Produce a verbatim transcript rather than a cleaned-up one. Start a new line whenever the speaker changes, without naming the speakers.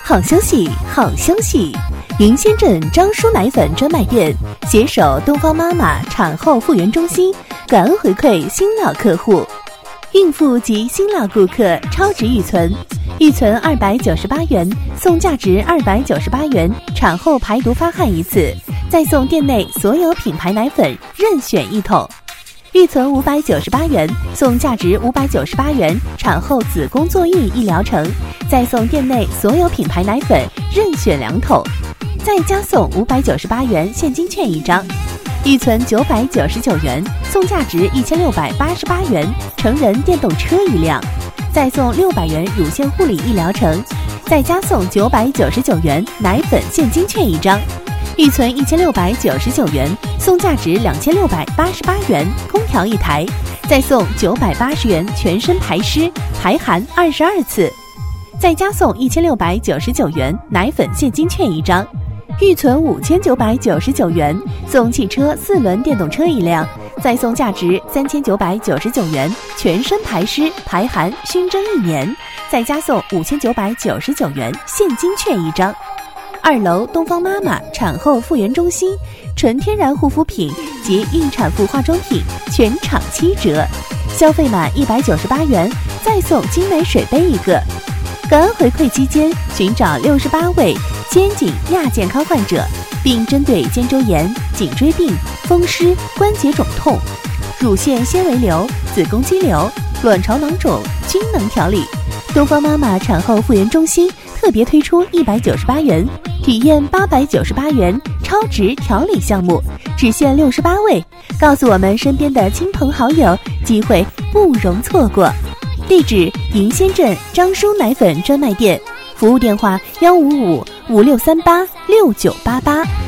好消息，好消息！云仙镇张叔奶粉专卖店携手东方妈妈产后复原中心，感恩回馈新老客户。孕妇及新老顾客超值预存，预存二百九十八元送价值二百九十八元产后排毒发汗一次，再送店内所有品牌奶粉任选一桶。预存五百九十八元送价值五百九十八元产后子宫坐孕一疗程，再送店内所有品牌奶粉任选两桶，再加送五百九十八元现金券一张。预存九百九十九元送价值一千六百八十八元成人电动车一辆，再送六百元乳腺护理一疗程，再加送九百九十九元奶粉现金券一张。预存一千六百九十九元送价值两千六百八十八元空调一台，再送九百八十元全身排湿排寒二十二次，再加送一千六百九十九元奶粉现金券一张。预存五千九百九十九元送汽车四轮电动车一辆，再送价值三千九百九十九元全身排湿排寒熏蒸一年，再加送五千九百九十九元现金券一张。二楼东方妈妈产后复原中心，纯天然护肤品及孕产妇化妆品全场七折，消费满一百九十八元再送精美水杯一个。感恩回馈期间寻找六十八位肩颈亚健康患者，并针对肩周炎、颈椎病、风湿、关节肿痛、乳腺纤维瘤、子宫肌瘤、卵巢囊肿均能调理。东方妈妈产后复原中心特别推出一百九十八元体验八百九十八元超值调理项目，只限六十八位，告诉我们身边的亲朋好友，机会不容错过。地址：云仙镇张叔奶粉专卖店，服务电话：幺五五五六三八六九八八。